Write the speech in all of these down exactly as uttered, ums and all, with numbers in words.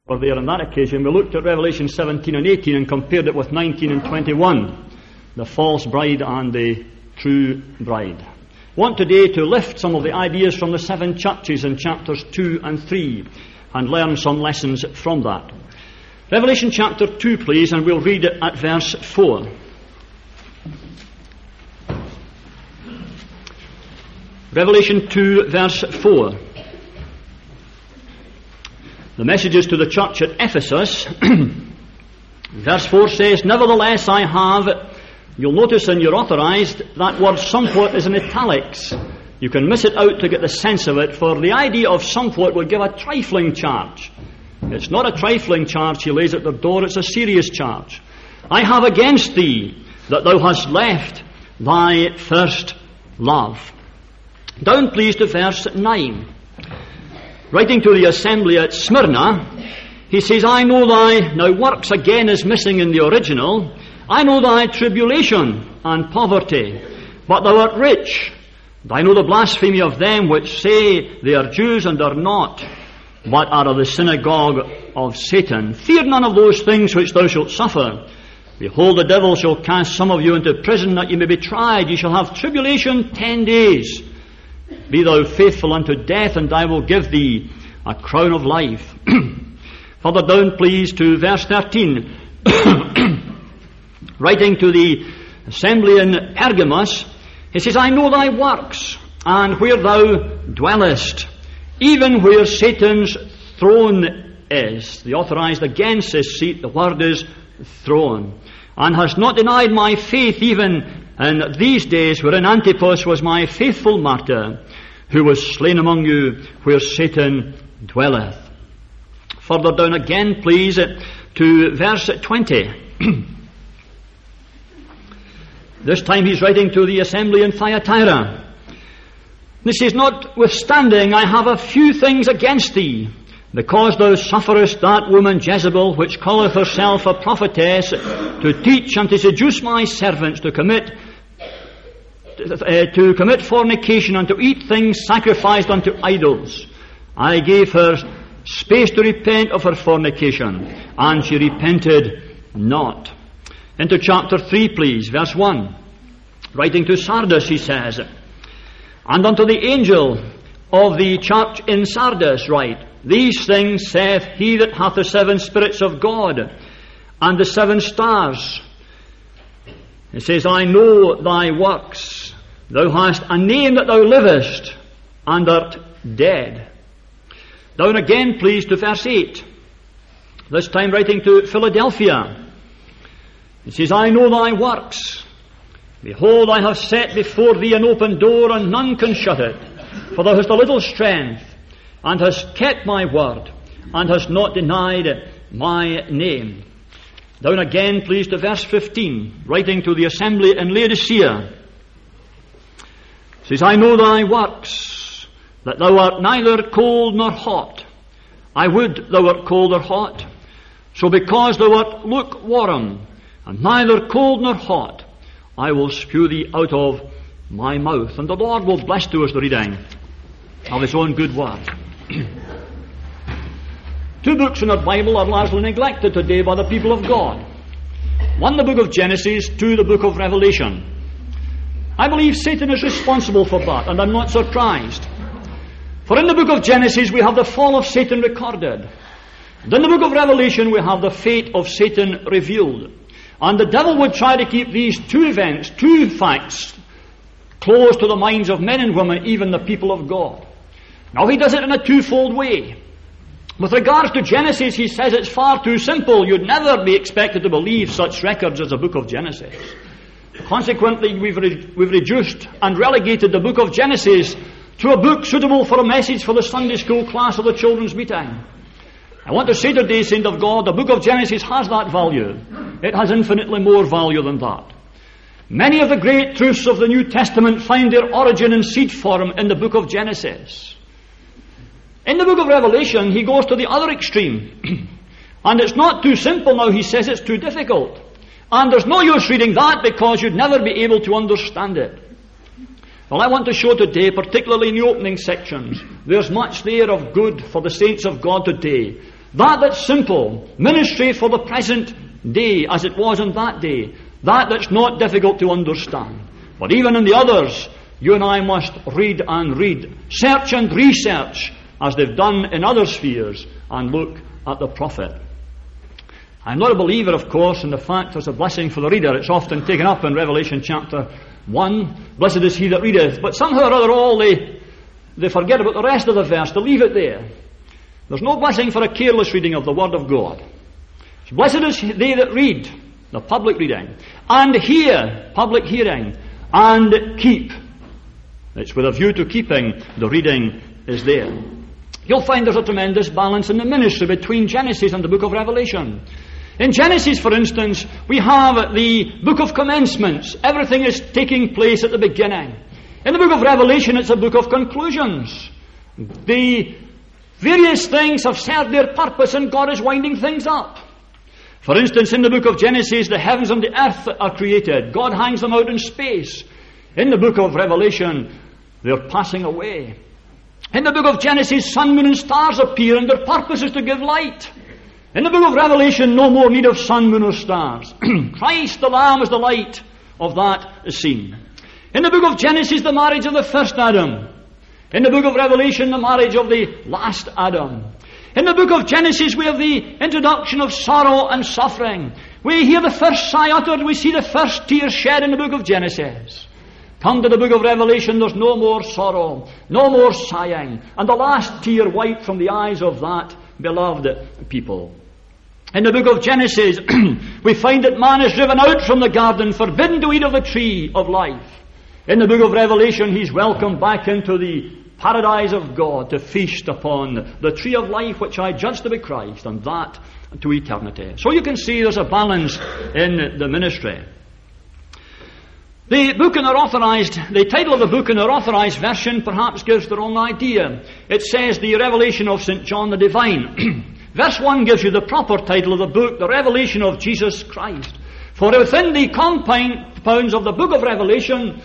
Or there on that occasion, we looked at Revelation seventeen and eighteen and compared it with nineteen and twenty-one, the false bride and the true bride. I want today to lift some of the ideas from the seven churches in chapters two and three and learn some lessons from that. Revelation chapter two, please, and we'll read it at verse four. Revelation two, verse four. The message is to the church at Ephesus. Verse four says, "Nevertheless I have," you'll notice in your authorized, that word somewhat is in italics. You can miss it out to get the sense of it, for the idea of somewhat would give a trifling charge. It's not a trifling charge he lays at the door, it's a serious charge. "I have against thee that thou hast left thy first love." Down please to verse nine. Writing to the assembly at Smyrna, he says, "I know thy," now works again is missing in the original, "I know thy tribulation and poverty, but thou art rich. And I know the blasphemy of them which say they are Jews and are not, but are of the synagogue of Satan. Fear none of those things which thou shalt suffer. Behold, the devil shall cast some of you into prison, that ye may be tried. Ye shall have tribulation ten days. Be thou faithful unto death, and I will give thee a crown of life." Further down, please, to verse thirteen. Writing to the assembly in Pergamos, he says, "I know thy works, and where thou dwellest, even where Satan's throne is." The authorized again says seat, the word is throne. "And hast not denied my faith, even in these days wherein Antipas was my faithful martyr, who was slain among you where Satan dwelleth." Further down again, please, to verse twenty. This time he's writing to the assembly in Thyatira. This says, "Notwithstanding, I have a few things against thee, because thou sufferest that woman Jezebel, which calleth herself a prophetess, to teach and to seduce my servants to commit uh, to commit fornication and to eat things sacrificed unto idols. I gave her space to repent of her fornication, and she repented not." Into chapter three, please, verse one. Writing to Sardis, he says, "And unto the angel of the church in Sardis write, These things saith he that hath the seven spirits of God, and the seven stars. It says, I know thy works. Thou hast a name that thou livest, and art dead." Down again, please, to verse eight. This time writing to Philadelphia. It says, "I know thy works. Behold, I have set before thee an open door, and none can shut it. For thou hast a little strength, and hast kept my word, and hast not denied my name." Down again, please, to verse fifteen, writing to the assembly in Laodicea. It says, "I know thy works, that thou art neither cold nor hot. I would thou wert cold or hot. So because thou art lukewarm, and neither cold nor hot, I will spew thee out of my mouth." And the Lord will bless to us the reading of His own good word. Two books in our Bible are largely neglected today by the people of God. One, the book of Genesis, two, the book of Revelation. I believe Satan is responsible for that, and I'm not surprised. For in the book of Genesis we have the fall of Satan recorded. And in the book of Revelation we have the fate of Satan revealed. And the devil would try to keep these two events, two facts, close to the minds of men and women, even the people of God. Now he does it in a twofold way. With regards to Genesis, he says it's far too simple. You'd never be expected to believe such records as the book of Genesis. Consequently, we've, re- we've reduced and relegated the book of Genesis to a book suitable for a message for the Sunday school class or the children's meeting. I want to say today, saint of God, the book of Genesis has that value. It has infinitely more value than that. Many of the great truths of the New Testament find their origin in seed form in the book of Genesis. In the book of Revelation, he goes to the other extreme. And it's not too simple now, he says it's too difficult. And there's no use reading that because you'd never be able to understand it. Well, I want to show today, particularly in the opening sections, there's much there of good for the saints of God today. That that's simple, ministry for the present day as it was in that day. That that's not difficult to understand. But even in the others, you and I must read and read, search and research, as they've done in other spheres, and look at the prophet. I'm not a believer, of course, in the fact there's a blessing for the reader. It's often taken up in Revelation chapter one. Blessed is he that readeth. But somehow or other all they, they forget about the rest of the verse. They leave it there. There's no blessing for a careless reading of the Word of God. So blessed is they that read, the public reading, and hear, public hearing, and keep. It's with a view to keeping the reading is there. You'll find there's a tremendous balance in the ministry between Genesis and the book of Revelation. In Genesis, for instance, we have the book of commencements. Everything is taking place at the beginning. In the book of Revelation, it's a book of conclusions. The various things have served their purpose and God is winding things up. For instance, in the book of Genesis, the heavens and the earth are created. God hangs them out in space. In the book of Revelation, they're passing away. In the book of Genesis, sun, moon, and stars appear, and their purpose is to give light. In the book of Revelation, no more need of sun, moon, or stars. Christ the Lamb is the light of that scene. In the book of Genesis, the marriage of the first Adam. In the book of Revelation, the marriage of the last Adam. In the book of Genesis, we have the introduction of sorrow and suffering. We hear the first sigh uttered, we see the first tear shed in the book of Genesis. Come to the book of Revelation, there's no more sorrow, no more sighing, and the last tear wiped from the eyes of that beloved people. In the book of Genesis, we find that man is driven out from the garden, forbidden to eat of the tree of life. In the book of Revelation, he's welcomed back into the paradise of God to feast upon the tree of life which I judge to be Christ, and that to eternity. So you can see there's a balance in the ministry. The book in our authorized, the title of the book in our authorized version perhaps gives the wrong idea. It says the Revelation of Saint John the Divine. Verse one gives you the proper title of the book, the Revelation of Jesus Christ. For within the compounds of the book of Revelation,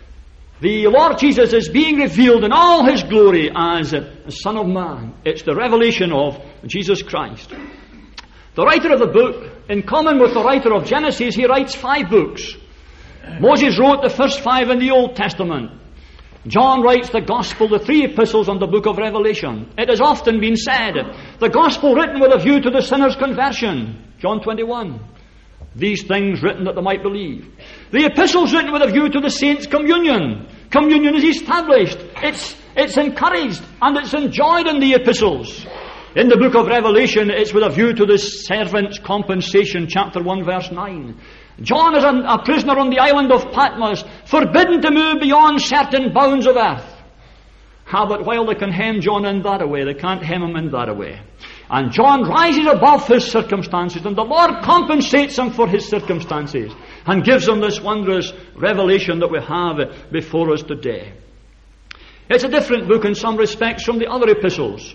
the Lord Jesus is being revealed in all His glory as a Son of Man. It's the revelation of Jesus Christ. The writer of the book, in common with the writer of Genesis, he writes five books. Moses wrote the first five in the Old Testament. John writes the Gospel, the three epistles, and the book of Revelation. It has often been said, the Gospel written with a view to the sinner's conversion. John twenty-one. These things written that they might believe. The epistles written with a view to the saints' communion. Communion is established. It's, it's encouraged and it's enjoyed in the epistles. In the book of Revelation, it's with a view to the servant's compensation, chapter one, verse nine. John is a, a prisoner on the island of Patmos, forbidden to move beyond certain bounds of earth. Ah, but while they can hem John in that way, they can't hem him in that way. And John rises above his circumstances, and the Lord compensates him for his circumstances, and gives him this wondrous revelation that we have before us today. It's a different book in some respects from the other epistles.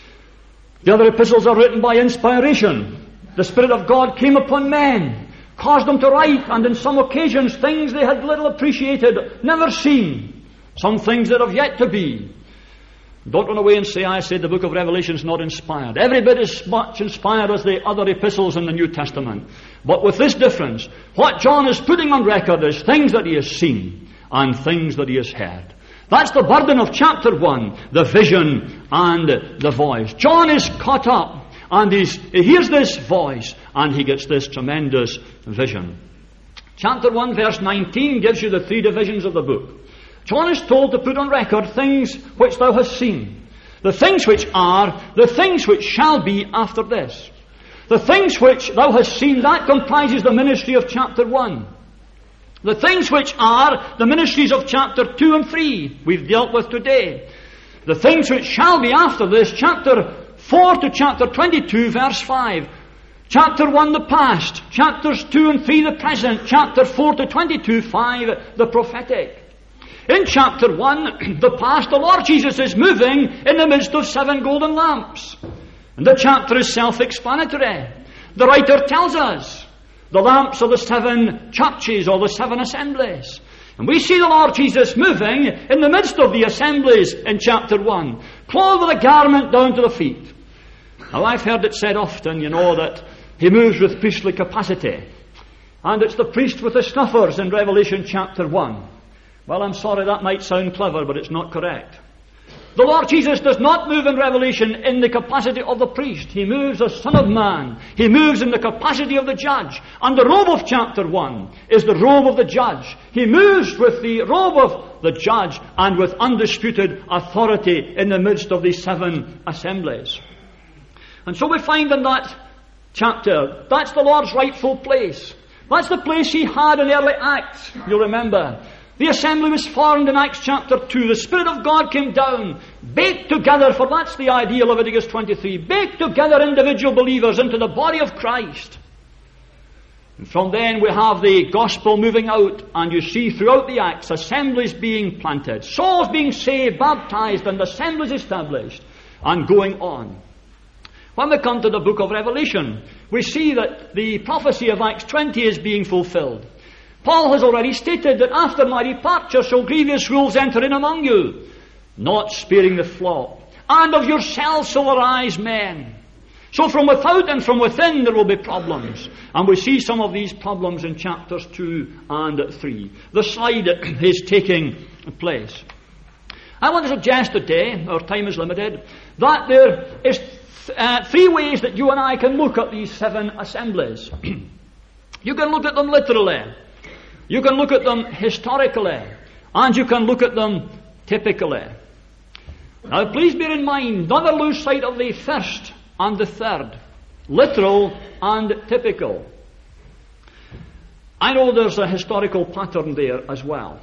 The other epistles are written by inspiration. The Spirit of God came upon men, caused them to write, and in some occasions things they had little appreciated, never seen. Some things that have yet to be. Don't run away and say, I said the book of Revelation is not inspired. Every bit as much inspired as the other epistles in the New Testament. But with this difference, what John is putting on record is things that he has seen and things that he has heard. That's the burden of chapter one, the vision and the voice. John is caught up and he's, he hears this voice and he gets this tremendous vision. Chapter one, verse nineteen gives you the three divisions of the book. John is told to put on record things which thou hast seen. The things which are, the things which shall be after this. The things which thou hast seen, that comprises the ministry of chapter one. The things which are, the ministries of chapter two and three, we've dealt with today. The things which shall be after this, chapter four to chapter twenty-two, verse five. Chapter one, the past. Chapters two and three, the present. Chapter four to twenty-two, five, the prophetic. In chapter one, the past, the Lord Jesus is moving in the midst of seven golden lamps. And the chapter is self-explanatory. The writer tells us the lamps are the seven churches or the seven assemblies. And we see the Lord Jesus moving in the midst of the assemblies in chapter one, clothed with a garment down to the feet. Now, I've heard it said often, you know, that he moves with priestly capacity. And it's the priest with the snuffers in Revelation chapter one. Well, I'm sorry, that might sound clever, but it's not correct. The Lord Jesus does not move in Revelation in the capacity of the priest. He moves as Son of Man. He moves in the capacity of the judge. And the robe of chapter one is the robe of the judge. He moves with the robe of the judge and with undisputed authority in the midst of these seven assemblies. And so we find in that chapter, that's the Lord's rightful place. That's the place he had in early Acts, you'll remember. The assembly was formed in Acts chapter two. The Spirit of God came down, baked together, for that's the idea of Leviticus twenty-three, baked together individual believers into the body of Christ. And from then we have the gospel moving out, and you see throughout the Acts assemblies being planted, souls being saved, baptized, and assemblies established, and going on. When we come to the book of Revelation, we see that the prophecy of Acts twenty is being fulfilled. Paul has already stated that after my departure shall grievous wolves enter in among you, not sparing the flock. And of yourselves shall arise men. So from without and from within there will be problems. And we see some of these problems in chapters two and three. The slide is taking place. I want to suggest today, our time is limited, that there is uh, three ways that you and I can look at these seven assemblies. You can look at them literally. You can look at them historically, and you can look at them typically. Now, please bear in mind, never lose sight of the first and the third, literal and typical. I know there's a historical pattern there as well.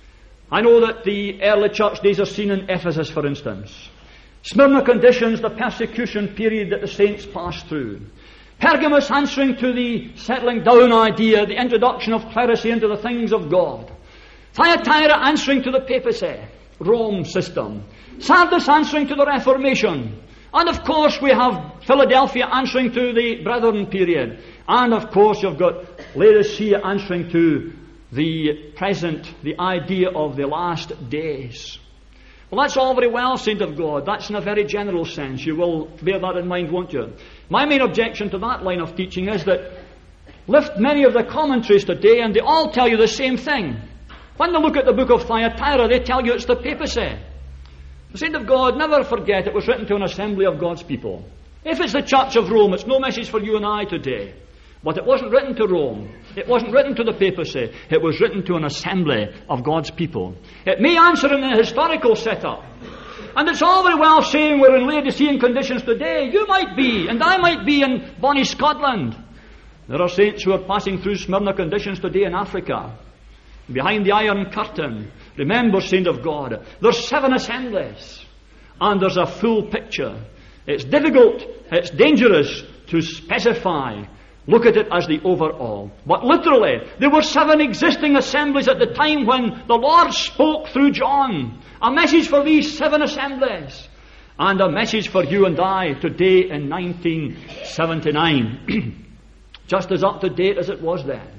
I know that the early church days are seen in Ephesus, for instance. Smyrna conditions the persecution period that the saints passed through. Pergamos answering to the settling down idea, the introduction of clerisy into the things of God. Thyatira answering to the papacy, Rome system. Sardis answering to the Reformation. And of course we have Philadelphia answering to the Brethren period. And of course you've got Laodicea answering to the present, the idea of the last days. Well, that's all very well, saint of God. That's in a very general sense. You will bear that in mind, won't you? My main objection to that line of teaching is that lift many of the commentaries today and they all tell you the same thing. When they look at the book of Thyatira, they tell you it's the papacy. The saint of God, never forget it was written to an assembly of God's people. If it's the Church of Rome, it's no message for you and I today. But it wasn't written to Rome. It wasn't written to the papacy. It was written to an assembly of God's people. It may answer in a historical setup. And it's all very well saying we're in Laodicean conditions today. You might be, and I might be in bonny Scotland. There are saints who are passing through Smyrna conditions today in Africa. Behind the Iron Curtain. Remember, saint of God, there's seven assemblies. And there's a full picture. It's difficult, it's dangerous to specify. Look at it as the overall. But literally, there were seven existing assemblies at the time when the Lord spoke through John. A message for these seven assemblies. And a message for you and I today in nineteen seventy-nine. Just as up to date as it was then.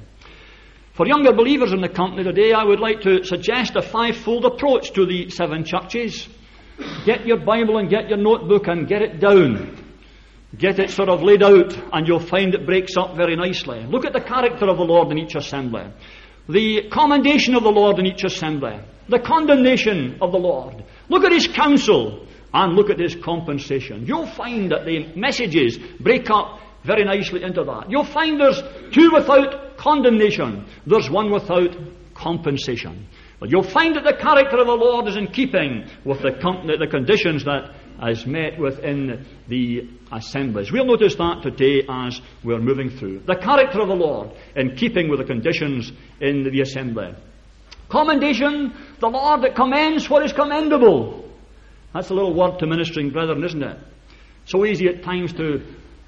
For younger believers in the company today, I would like to suggest a fivefold approach to the seven churches. Get your Bible and get your notebook and get it down. Get it sort of laid out, and you'll find it breaks up very nicely. Look at the character of the Lord in each assembly. The commendation of the Lord in each assembly. The condemnation of the Lord. Look at his counsel, and look at his compensation. You'll find that the messages break up very nicely into that. You'll find there's two without condemnation. There's one without compensation. But you'll find that the character of the Lord is in keeping with the, com- the conditions that is met within the assemblies. We'll notice that today as we're moving through. The character of the Lord in keeping with the conditions in the assembly. Commendation, the Lord that commends what is commendable. That's a little word to ministering brethren, isn't it? So easy at times to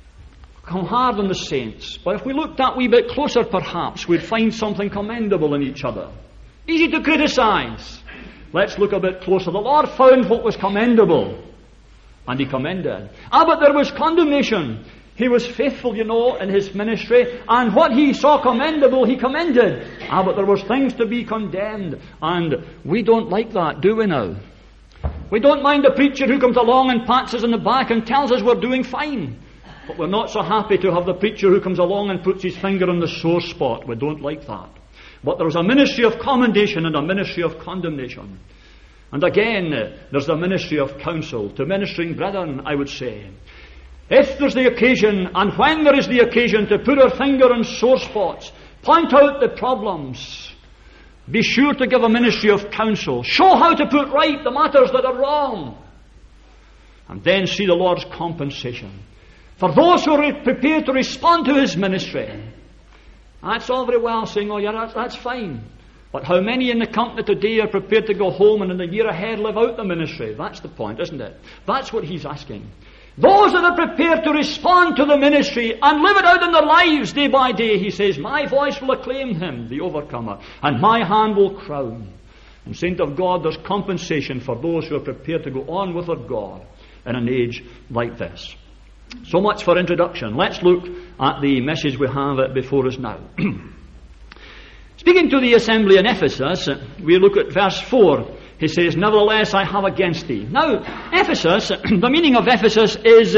come hard on the saints. But if we looked that wee bit closer perhaps, we'd find something commendable in each other. Easy to criticize. Let's look a bit closer. The Lord found what was commendable. And he commended. Ah, but there was condemnation. He was faithful, you know, in his ministry. And what he saw commendable, he commended. Ah, but there was things to be condemned. And we don't like that, do we now? We don't mind the preacher who comes along and pats us on the back and tells us we're doing fine. But we're not so happy to have the preacher who comes along and puts his finger on the sore spot. We don't like that. But there's a ministry of commendation and a ministry of condemnation. And again, there's the ministry of counsel. To ministering brethren, I would say, if there's the occasion, and when there is the occasion to put our finger on sore spots, point out the problems, be sure to give a ministry of counsel. Show how to put right the matters that are wrong. And then see the Lord's compensation. For those who are prepared to respond to His ministry, that's all very well saying, oh yeah, that's, that's fine. But how many in the company today are prepared to go home and in the year ahead live out the ministry? That's the point, isn't it? That's what He's asking. Those that are prepared to respond to the ministry and live it out in their lives day by day, He says, my voice will acclaim him, the overcomer, and my hand will crown. And saint of God, there's compensation for those who are prepared to go on with their God in an age like this. So much for introduction. Let's look at the message we have before us now. Speaking to the assembly in Ephesus, we look at verse four. He says, nevertheless I have against thee. Now, Ephesus, the meaning of Ephesus is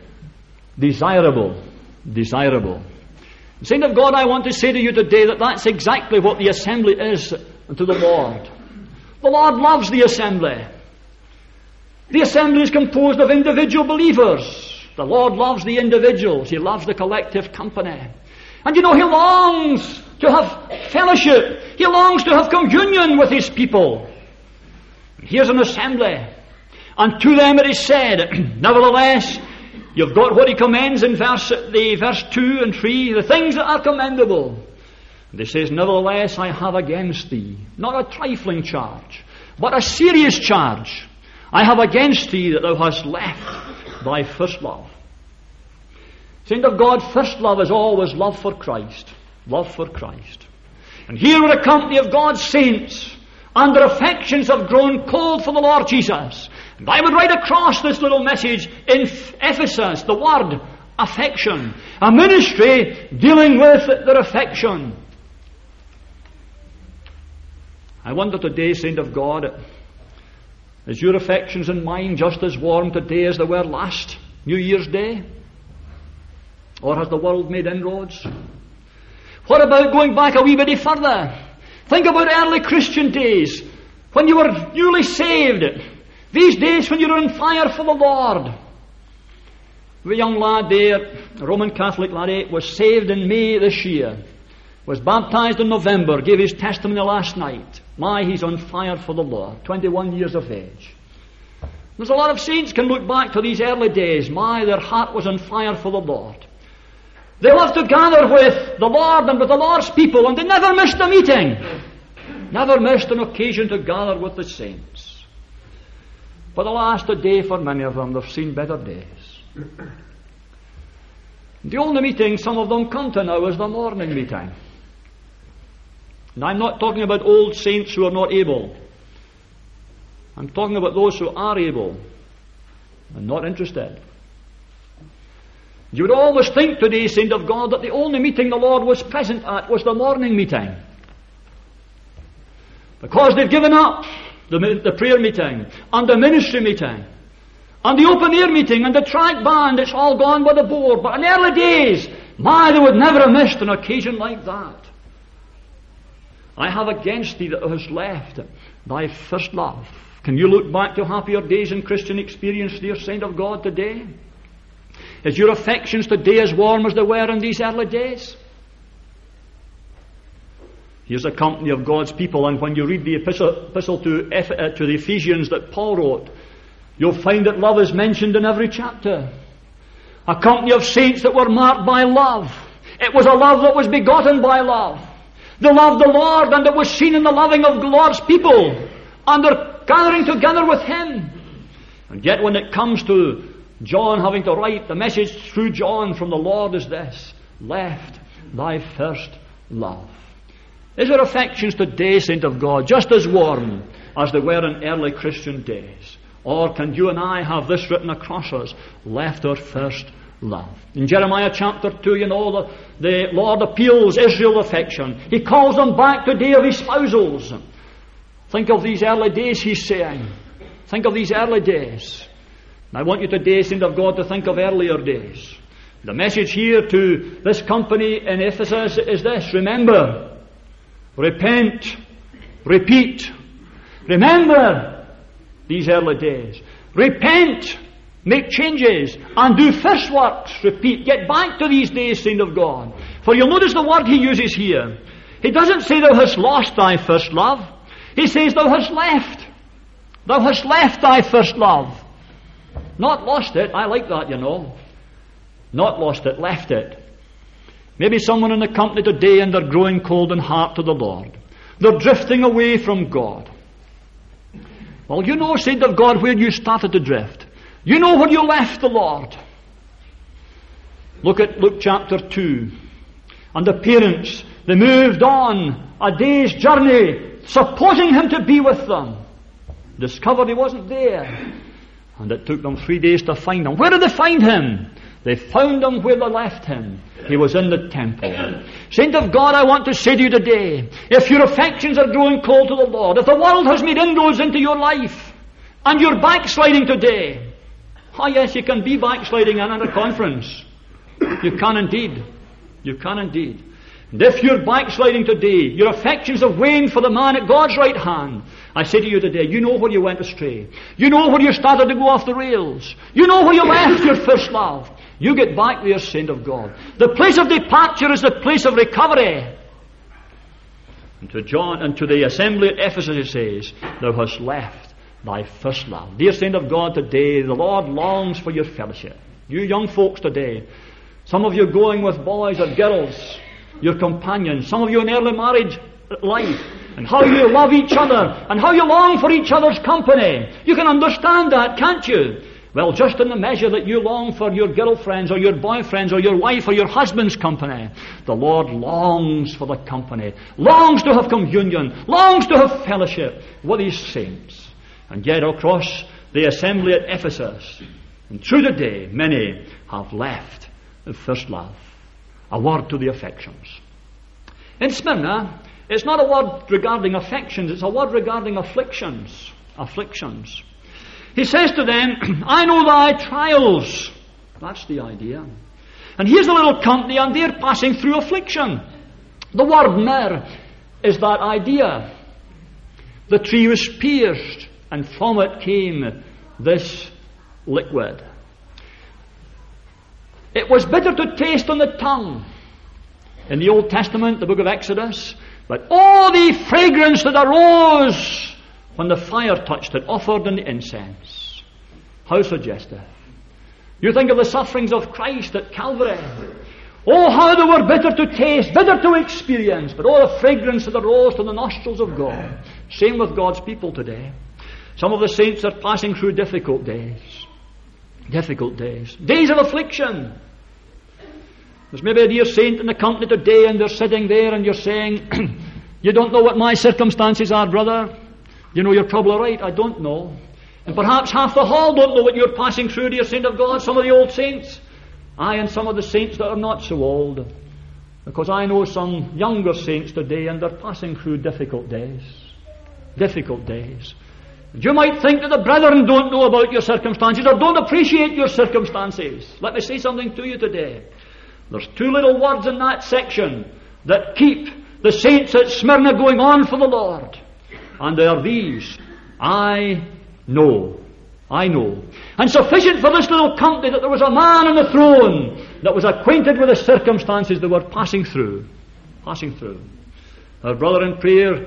desirable. Desirable. Saint of God, I want to say to you today that that's exactly what the assembly is to the Lord. The Lord loves the assembly. The assembly is composed of individual believers. The Lord loves the individuals. He loves the collective company. And you know, He longs to have fellowship. He longs to have communion with His people. Here's an assembly. And to them it is said, nevertheless, you've got what He commends in verse, the verse two and three, the things that are commendable. And He says, nevertheless, I have against thee, not a trifling charge, but a serious charge. I have against thee that thou hast left thy first love. Saint of God, first love is always love for Christ. Love for Christ. And here were a company of God's saints, and their affections have grown cold for the Lord Jesus. And I would write across this little message in Ephesus, the word affection. A ministry dealing with their affection. I wonder today, saint of God, is your affections and mine just as warm today as they were last New Year's Day? Or has the world made inroads? What about going back a wee bit further? Think about early Christian days, when you were newly saved. These days when you're on fire for the Lord. The young lad there, a Roman Catholic laddie, was saved in May this year. Was baptized in November, gave his testimony last night. My, he's on fire for the Lord. twenty-one years of age. There's a lot of saints can look back to these early days. My, their heart was on fire for the Lord. They loved to gather with the Lord and with the Lord's people, and they never missed a meeting. Never missed an occasion to gather with the saints. But alas, today for many of them, they've seen better days. The only meeting some of them come to now is the morning meeting. And I'm not talking about old saints who are not able. I'm talking about those who are able and not interested. You would always think today, saint of God, that the only meeting the Lord was present at was the morning meeting. Because they've given up the, the prayer meeting, and the ministry meeting, and the open air meeting, and the track band, it's all gone by the board. But in early days, my, they would never have missed an occasion like that. I have against thee that thou hast left thy first love. Can you look back to happier days in Christian experience, dear saint of God, today? Is your affections today as warm as they were in these early days? Here's a company of God's people, and when you read the epistle, epistle to, uh, to the Ephesians that Paul wrote, you'll find that love is mentioned in every chapter. A company of saints that were marked by love. It was a love that was begotten by love. They loved the Lord, and it was seen in the loving of the Lord's people, and they're gathering together with Him. And yet when it comes to John having to write, the message through John from the Lord is this: left thy first love. Is our affections today, saint of God, just as warm as they were in early Christian days? Or can you and I have this written across us: left our first love? In Jeremiah chapter two, you know, the, the Lord appeals Israel's affection. He calls them back to day of espousals. Think of these early days, He's saying. Think of these early days. I want you today, saint of God, to think of earlier days. The message here to this company in Ephesus is this: remember, repent, repeat. Remember these early days. Repent, make changes, and do first works. Repeat. Get back to these days, saint of God. For you'll notice the word he uses here. He doesn't say thou hast lost thy first love. He says thou hast left. Thou hast left thy first love. Not lost it. I like that, you know. Not lost it, left it. Maybe someone in the company today, and they're growing cold in heart to the Lord. They're drifting away from God. Well, you know, saint of God, where you started to drift. You know where you left the Lord. Look at Luke chapter two. And the parents, they moved on a day's journey, supposing him to be with them. Discovered he wasn't there. And it took them three days to find him. Where did they find him? They found him where they left him. He was in the temple. Saint of God, I want to say to you today, if your affections are growing cold to the Lord, if the world has made inroads into your life, and you're backsliding today, oh yes, you can be backsliding in at a conference. You can indeed. You can indeed. And if you're backsliding today, your affections have waned for the man at God's right hand, I say to you today, you know where you went astray. You know where you started to go off the rails. You know where you left your first love. You get back there, saint of God. The place of departure is the place of recovery. And to John and to the assembly at Ephesus he says, thou hast left thy first love. Dear saint of God, today the Lord longs for your fellowship. You young folks today, some of you going with boys or girls, your companions, some of you in early marriage life, and how you love each other, and how you long for each other's company. You can understand that, can't you? Well, just in the measure that you long for your girlfriends, or your boyfriends, or your wife, or your husband's company, the Lord longs for the company, longs to have communion, longs to have fellowship with His saints. And yet across the assembly at Ephesus, and through the day, many have left the first love. A word to the affections. In Smyrna, it's not a word regarding affections, it's a word regarding afflictions. Afflictions. He says to them, I know thy trials. That's the idea. And here's a little company, and they're passing through affliction. The word myrrh is that idea. The tree was pierced, and from it came this liquid. It was bitter to taste on the tongue. In the Old Testament, the book of Exodus, but oh, the fragrance that arose when the fire touched it, offered in the incense. How suggestive. You think of the sufferings of Christ at Calvary. Oh, how they were bitter to taste, bitter to experience, but oh, the fragrance that arose to the nostrils of God. Same with God's people today. Some of the saints are passing through difficult days. Difficult days. Days of affliction. There's maybe a dear saint in the company today, and they're sitting there and you're saying, you don't know what my circumstances are, brother. You know, you're probably right, I don't know. And perhaps half the hall don't know what you're passing through, dear saint of God. Some of the old saints. I and some of the saints that are not so old. Because I know some younger saints today, and they're passing through difficult days. Difficult days. And you might think that the brethren don't know about your circumstances, or don't appreciate your circumstances. Let me say something to you today. There's two little words in that section that keep the saints at Smyrna going on for the Lord. And they are these. I know. I know. And sufficient for this little company that there was a man on the throne that was acquainted with the circumstances they were passing through. Passing through. Our brother in prayer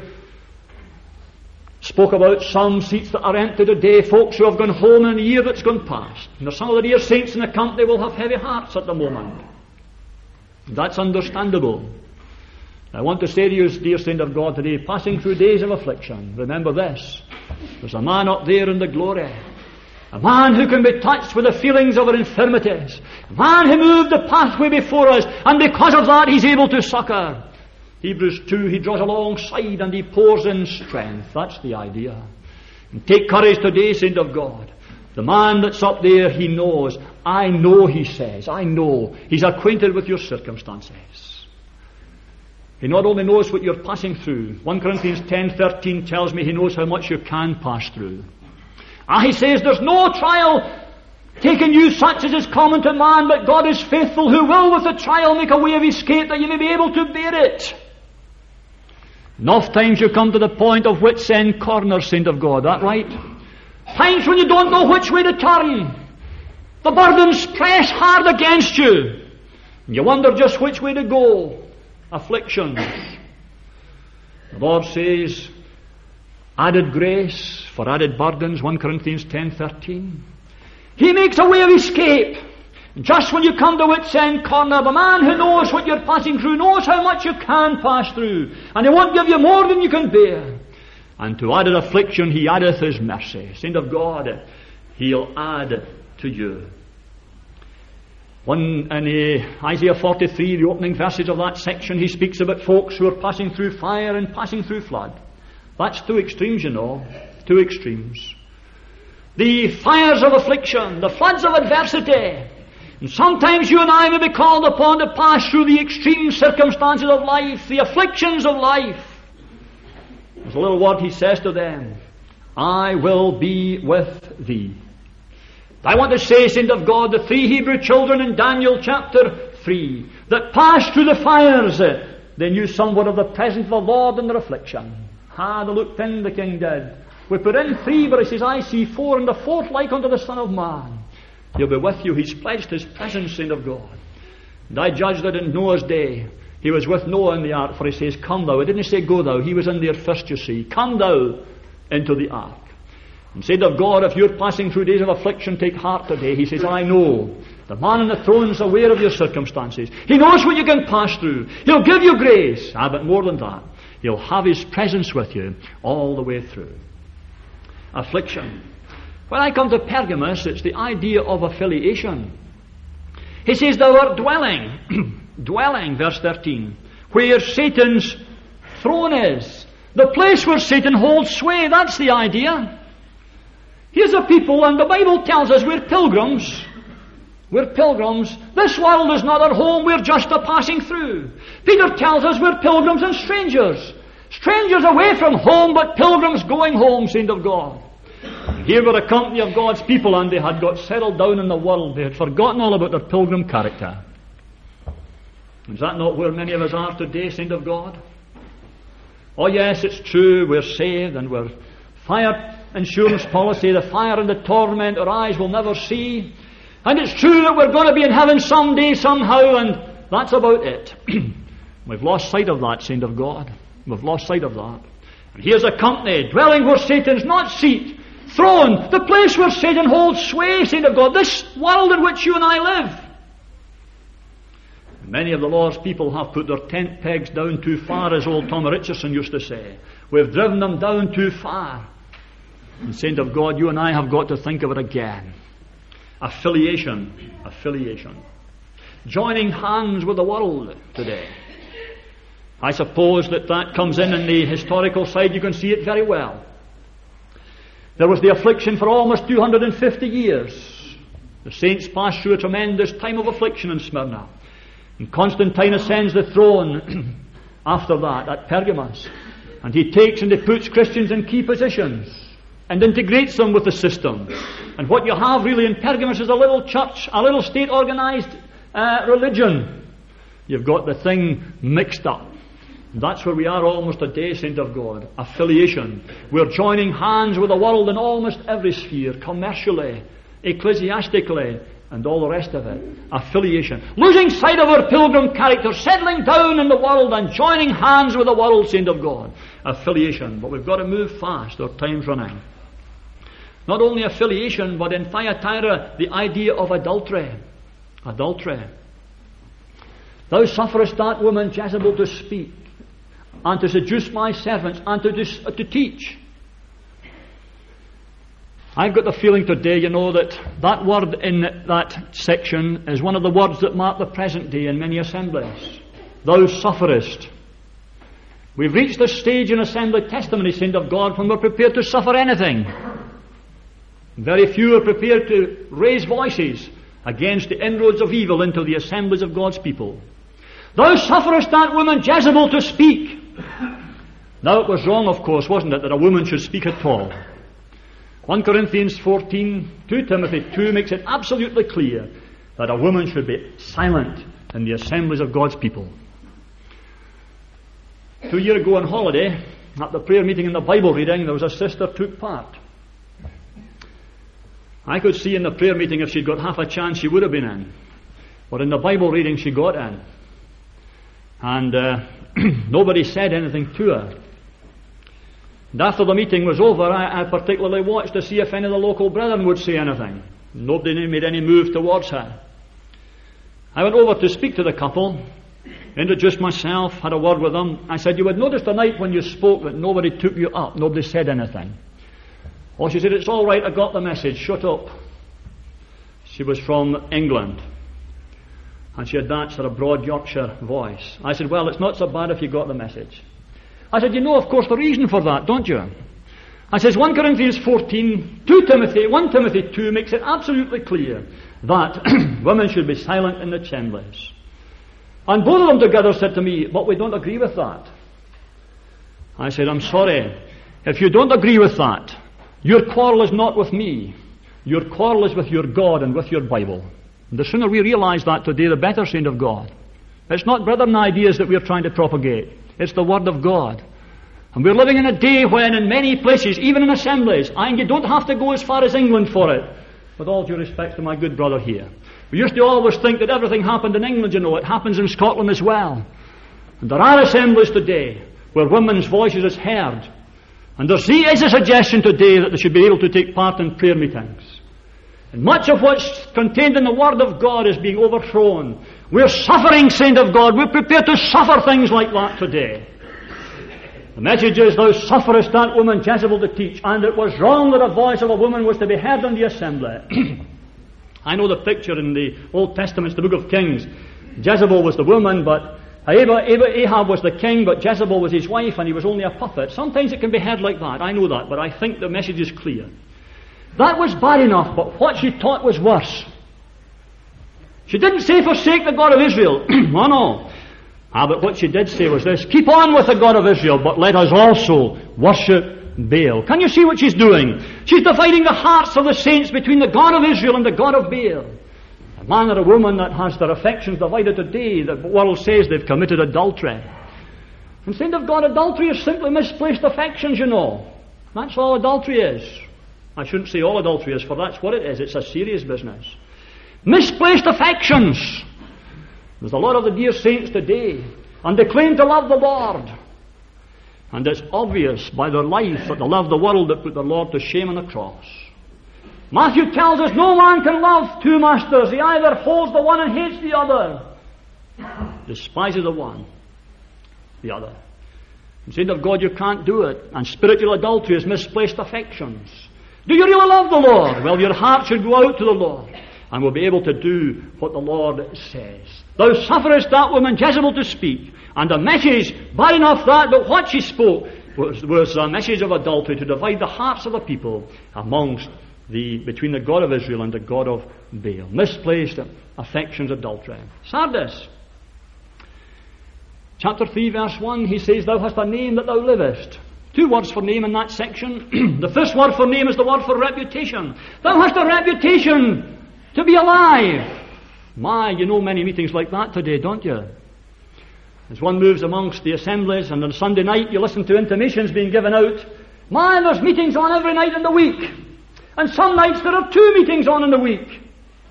spoke about some seats that are empty today, folks who have gone home in a year that's gone past. And there's some of the dear saints in the company will have heavy hearts at the moment. That's understandable. I want to say to you, dear saint of God, today, passing through days of affliction, remember this. There's a man up there in the glory. A man who can be touched with the feelings of our infirmities. A man who moved the pathway before us, and because of that he's able to succor. Hebrews two, he draws alongside and he pours in strength. That's the idea. And take courage today, saint of God. The man that's up there, he knows. I know, he says. I know. He's acquainted with your circumstances. He not only knows what you're passing through. First Corinthians ten thirteen tells me he knows how much you can pass through. Ah, he says, there's no trial taking you such as is common to man, but God is faithful, who will with the trial make a way of escape that you may be able to bear it. Enough times you come to the point of wit's end corner, saint of God, that right? Times when you don't know which way to turn. The burdens press hard against you. And you wonder just which way to go. Afflictions. The Lord says, added grace for added burdens, First Corinthians ten thirteen. He makes a way of escape. Just when you come to wit's end corner, the man who knows what you're passing through knows how much you can pass through, and he won't give you more than you can bear. And to added affliction he addeth his mercy. Saint of God, he'll add to you. One in uh, Isaiah forty-three, the opening verses of that section, he speaks about folks who are passing through fire and passing through flood. That's two extremes, you know. Two extremes. The fires of affliction, the floods of adversity. And sometimes you and I may be called upon to pass through the extreme circumstances of life, the afflictions of life. There's a little word he says to them, I will be with thee. I want to say, saint of God, the three Hebrew children in Daniel chapter three that passed through the fires, they knew somewhat of the presence of the Lord in their affliction. Ah, they looked in, the king did. We put in three, but he says, I see four, and the fourth like unto the Son of Man. He'll be with you. He's pledged his presence, saint of God. And I judge that in Noah's day, he was with Noah in the ark, for he says, come thou. He didn't say go thou. He was in there first, you see. Come thou into the ark. And said of God, if you're passing through days of affliction, take heart today. He says, I know. The man on the throne is aware of your circumstances. He knows what you can pass through. He'll give you grace. Ah, but more than that, he'll have his presence with you all the way through. Affliction. When I come to Pergamos, it's the idea of affiliation. He says thou art dwelling, dwelling, verse thirteen, where Satan's throne is. The place where Satan holds sway, that's the idea. Here's a people, and the Bible tells us we're pilgrims. We're pilgrims. This world is not our home, we're just a passing through. Peter tells us we're pilgrims and strangers. Strangers away from home, but pilgrims going home, saint of God. Here were a company of God's people, and they had got settled down in the world. They had forgotten all about their pilgrim character. Is that not where many of us are today, saint of God? Oh yes, it's true, we're saved, and we're fire insurance policy, the fire and the torment our eyes will never see. And it's true that we're going to be in heaven someday, somehow, and that's about it. We've lost sight of that, saint of God. We've lost sight of that. And here's a company dwelling where Satan's not seat, throne, the place where Satan holds sway, saint of God, this world in which you and I live. Many of the Lord's people have put their tent pegs down too far, as old Tom Richardson used to say. We've driven them down too far. And saint of God, you and I have got to think of it again. Affiliation. Affiliation. Joining hands with the world today. I suppose that that comes in in the historical side. You can see it very well. There was the affliction for almost two hundred fifty years. The saints passed through a tremendous time of affliction in Smyrna. And Constantine ascends the throne after that at Pergamos. And he takes and he puts Christians in key positions and integrates them with the system. And what you have really in Pergamos is a little church, a little state-organized uh, religion. You've got the thing mixed up. That's where we are almost today, saint of God. Affiliation. We're joining hands with the world in almost every sphere, commercially, ecclesiastically, and all the rest of it. Affiliation. Losing sight of our pilgrim character, settling down in the world and joining hands with the world, saint of God. Affiliation. But we've got to move fast, our time's running. Not only affiliation, but in Thyatira, the idea of adultery. Adultery. Thou sufferest that woman Jezebel to speak, and to seduce my servants, and to, dis- to teach. I've got the feeling today, you know, that that word in that section is one of the words that mark the present day in many assemblies. Thou sufferest. We've reached the stage in assembly testimony, saint of God, when we're prepared to suffer anything. Very few are prepared to raise voices against the inroads of evil into the assemblies of God's people. Thou sufferest that woman Jezebel to speak. Now it was wrong, of course, wasn't it, that a woman should speak at all. First Corinthians fourteen, Second Timothy two makes it absolutely clear that a woman should be silent in the assemblies of God's people. Two years ago on holiday, at the prayer meeting and the Bible reading, there was a sister took part. I could see in the prayer meeting if she'd got half a chance she would have been in. But in the Bible reading she got in. And uh, nobody said anything to her. And after the meeting was over, I, I particularly watched to see if any of the local brethren would say anything. Nobody made any move towards her. I went over to speak to the couple, introduced myself, had a word with them. I said, you would notice tonight when you spoke that nobody took you up, nobody said anything. Oh, she said, it's all right, I got the message, shut up. She was from England. And she had that sort of broad Yorkshire voice. I said, well, it's not so bad if you got the message. I said, you know, of course, the reason for that, don't you? I says, First Corinthians fourteen, Second Timothy, First Timothy two makes it absolutely clear that women should be silent in the assemblies. And both of them together said to me, but we don't agree with that. I said, I'm sorry. If you don't agree with that, your quarrel is not with me. Your quarrel is with your God and with your Bible. And the sooner we realize that today, the better, saint of God. It's not brethren ideas that we're trying to propagate. It's the Word of God. And we're living in a day when in many places, even in assemblies, and you don't have to go as far as England for it, with all due respect to my good brother here. We used to always think that everything happened in England, you know. It happens in Scotland as well. And there are assemblies today where women's voices is heard. And there is a suggestion today that they should be able to take part in prayer meetings. And much of what's contained in the Word of God is being overthrown. We're suffering, saint of God. We're prepared to suffer things like that today. The message is, thou sufferest that woman Jezebel to teach, and it was wrong that a voice of a woman was to be heard in the assembly. I know the picture in the Old Testament, the book of Kings. Jezebel was the woman, but Ahab was the king, but Jezebel was his wife, and he was only a puppet. Sometimes it can be heard like that, I know that, but I think the message is clear. That was bad enough, but what she taught was worse. She didn't say, forsake the God of Israel. No, no. Ah, but what she did say was this, keep on with the God of Israel, but let us also worship Baal. Can you see what she's doing? She's dividing the hearts of the saints between the God of Israel and the God of Baal. A man or a woman that has their affections divided today, the world says they've committed adultery. And saint of God, adultery is simply misplaced affections, you know. That's all adultery is. I shouldn't say all adultery is, for that's what it is. It's a serious business. Misplaced affections. There's a lot of the dear saints today, and they claim to love the Lord. And it's obvious by their life that they love the world that put the Lord to shame on the cross. Matthew tells us no man can love two masters. He either holds the one and hates the other. Despises the one, the other. And saint of God, you can't do it. And spiritual adultery is misplaced affections. Do you really love the Lord? Well, your heart should go out to the Lord, and will be able to do what the Lord says. Thou sufferest that woman Jezebel to speak, and the message, bad enough that, but what she spoke was, was a message of adultery, to divide the hearts of the people amongst the, between the God of Israel and the God of Baal. Misplaced affections, adultery. Sardis. Chapter three, verse one, he says, thou hast a name that thou livest. Two words for name in that section. The first word for name is the word for reputation. Thou hast a reputation to be alive. My, you know many meetings like that today, don't you? As one moves amongst the assemblies, and on Sunday night you listen to intimations being given out. My, there's meetings on every night in the week. And some nights there are two meetings on in the week.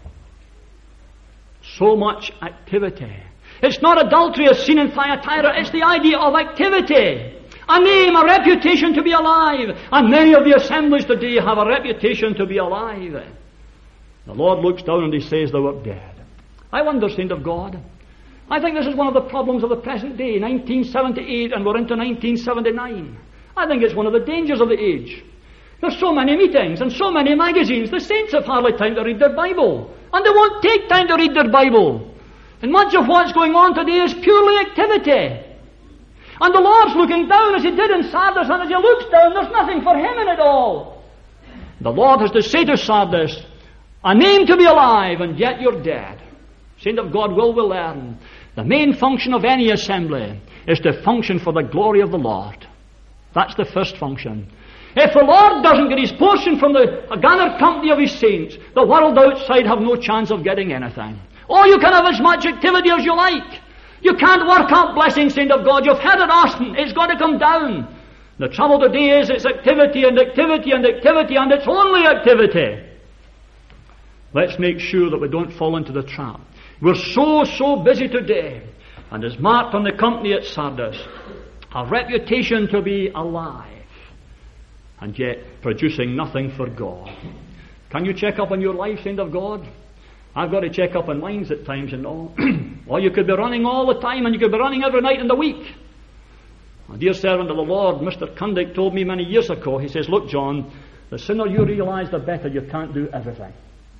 So much activity. It's not adultery as seen in Thyatira, it's the idea of activity. A name, a reputation to be alive. And many of the assemblies today have a reputation to be alive. The Lord looks down and he says, thou art dead. I wonder, saint of God, I think this is one of the problems of the present day, nineteen seventy-eight, and we're into nineteen seventy-nine. I think it's one of the dangers of the age. There's so many meetings and so many magazines, the saints have hardly time to read their Bible. And they won't take time to read their Bible. And much of what's going on today is purely activity. And the Lord's looking down as he did in Sardis, and as he looks down, there's nothing for him in it all. The Lord has to say to Sardis, a name to be alive, and yet you're dead. Saint of God, will we learn? The main function of any assembly is to function for the glory of the Lord. That's the first function. If the Lord doesn't get His portion from the gathered company of His saints, the world outside have no chance of getting anything. Oh, you can have as much activity as you like. You can't work up blessing, saint of God. You've heard it often. It's going to come down. The trouble today is it's activity and activity and activity, and it's only activity. Let's make sure that we don't fall into the trap. We're so, so busy today, and is marked on the company at Sardis, a reputation to be alive, and yet producing nothing for God. Can you check up on your life, saint of God? I've got to check up on mine at times and all. Or you could be running all the time, and you could be running every night in the week. A dear servant of the Lord, Mister Kundig, told me many years ago, he says, look, John, the sooner you realize, the better. You can't do everything.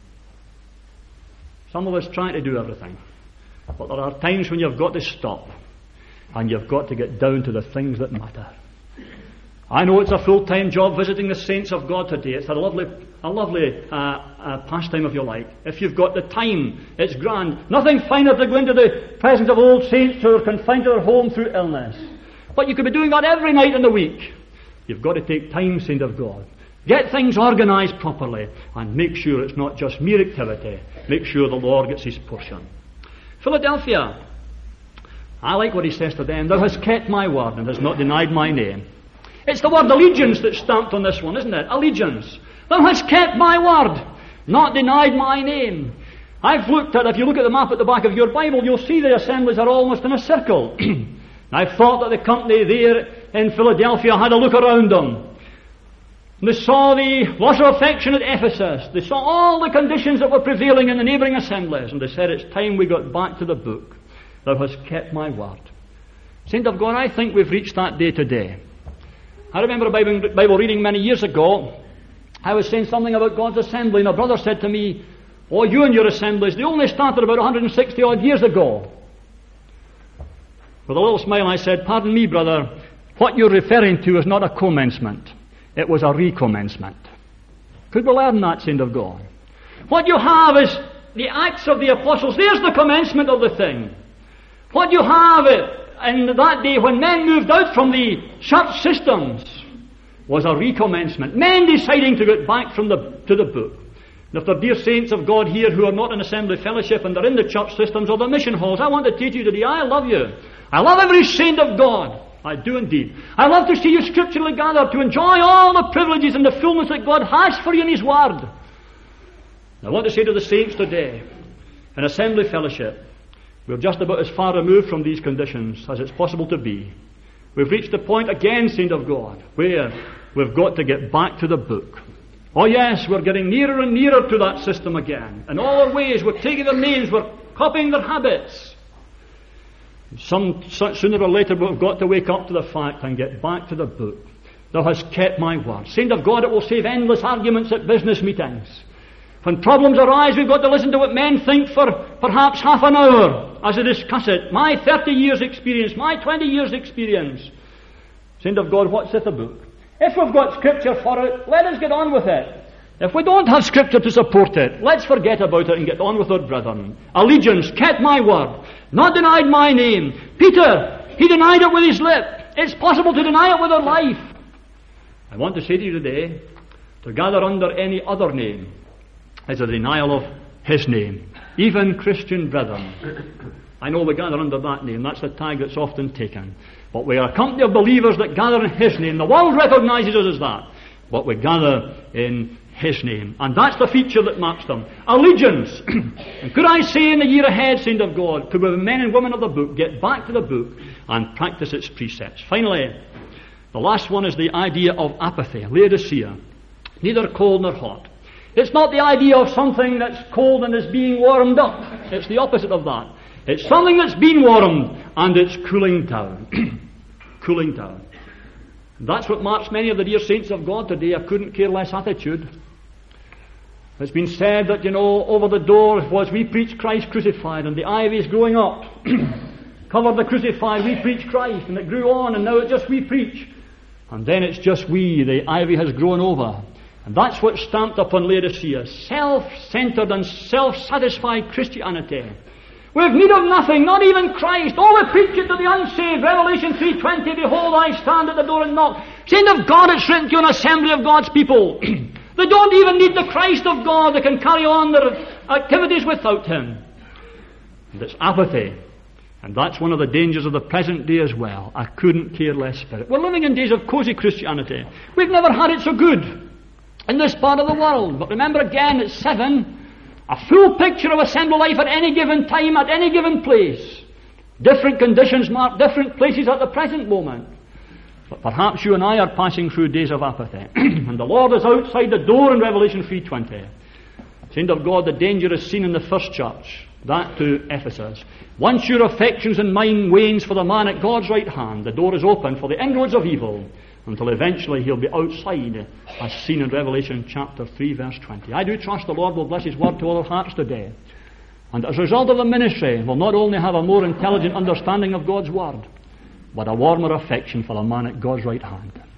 Some of us try to do everything. But there are times when you've got to stop, and you've got to get down to the things that matter. I know it's a full-time job visiting the saints of God today. It's a lovely, a lovely uh, uh, pastime, if you like. If you've got the time, it's grand. Nothing finer to go into the presence of old saints who are confined to their home through illness. But you could be doing that every night in the week. You've got to take time, saint of God. Get things organised properly, and make sure it's not just mere activity. Make sure the Lord gets His portion. Philadelphia, I like what he says to them. Thou hast kept my word and hast not denied my name. It's the word allegiance that's stamped on this one, isn't it? Allegiance. Thou hast kept my word, not denied my name. I've looked at, if you look at the map at the back of your Bible, you'll see the assemblies are almost in a circle. I thought that the company there in Philadelphia had a look around them. They saw the loss of affection at Ephesus. They saw all the conditions that were prevailing in the neighbouring assemblies. And they said, it's time we got back to the book. Thou hast kept my word. Saint of God, I think we've reached that day today. I remember a Bible, Bible reading many years ago. I was saying something about God's assembly, and a brother said to me, oh, you and your assemblies, they only started about one hundred sixty odd years ago. With a little smile I said, pardon me, brother, what you're referring to is not a commencement. It was a recommencement. Could we learn that, saint of God? What you have is the Acts of the Apostles. There's the commencement of the thing. What you have in that day when men moved out from the church systems was a recommencement. Men deciding to get back from the, to the book. And if there are dear saints of God here who are not in assembly fellowship and they're in the church systems or the mission halls, I want to teach you today, I love you. I love every saint of God. I do indeed. I love to see you scripturally gathered, to enjoy all the privileges and the fullness that God has for you in His Word. I want to say to the saints today, in assembly fellowship, we're just about as far removed from these conditions as it's possible to be. We've reached the point again, saint of God, where we've got to get back to the book. Oh yes, we're getting nearer and nearer to that system again. In all our ways, we're taking their names, we're copying their habits. Some sooner or later we've got to wake up to the fact and get back to the book. Thou hast kept my word. Saint of God, it will save endless arguments at business meetings. When problems arise, we've got to listen to what men think for perhaps half an hour as they discuss it. My thirty years experience, my twenty years experience. Saint of God, what saith the book? If we've got scripture for it, let us get on with it. If we don't have scripture to support it, let's forget about it and get on with our brethren. Allegiance, kept my word, not denied my name. Peter, he denied it with his lip. It's possible to deny it with our life. I want to say to you today, to gather under any other name is a denial of His name. Even Christian brethren. I know we gather under that name. That's the tag that's often taken. But we are a company of believers that gather in His name. The world recognizes us as that. But we gather in His name. And that's the feature that marks them. Allegiance. And could I say in the year ahead, saint of God, could we, men and women of the book, get back to the book and practice its precepts? Finally, the last one is the idea of apathy. Laodicea. Neither cold nor hot. It's not the idea of something that's cold and is being warmed up. It's the opposite of that. It's something that's been warmed and it's cooling down. Cooling down. And that's what marks many of the dear saints of God today, a couldn't care less attitude. It's been said that, you know, over the door was we preach Christ crucified, and the ivy is growing up. Cover the crucified, we preach Christ, and it grew on, and now it's just we preach. And then it's just we, the ivy has grown over. And that's what's stamped upon Laodicea. Self-centered and self-satisfied Christianity. We've need of nothing, not even Christ. Oh, we preach it to the unsaved. Revelation three twenty, behold, I stand at the door and knock. Saint of God, it's written to an assembly of God's people. They don't even need the Christ of God. They can carry on their activities without Him. And it's apathy. And that's one of the dangers of the present day as well. A couldn't care less spirit. We're living in days of cosy Christianity. We've never had it so good in this part of the world. But remember again, it's seven. A full picture of assembly life at any given time, at any given place. Different conditions mark different places at the present moment. But perhaps you and I are passing through days of apathy. And the Lord is outside the door in Revelation three twenty. Saint of God, the danger is seen in the first church. That to Ephesus. Once your affections and mine wanes for the man at God's right hand, the door is open for the inroads of evil, until eventually he'll be outside, as seen in Revelation chapter three, verse twenty. I do trust the Lord will bless His word to all our hearts today. And as a result of the ministry, we'll not only have a more intelligent understanding of God's word, but a warmer affection for the man at God's right hand.